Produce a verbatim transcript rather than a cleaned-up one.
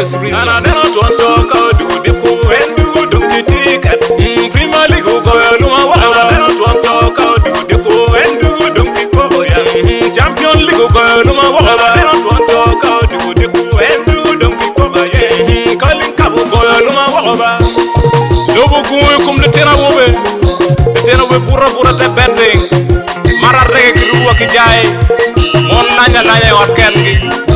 this reason. And I don't want to talk out to the co and do don't get ticket. Premier League go Luma wa. And I don't want to talk out to the co and do don't get cover. Champion League go Luma wa. And I don't want to talk out to the co and do don't get cover. Calling Cabo go Luma wa. Lobo go kum le tena wobe. Le tena we pura pura te betting. Mara rege ki ruwa ki jaay. Mon laña laña wa kenn gi.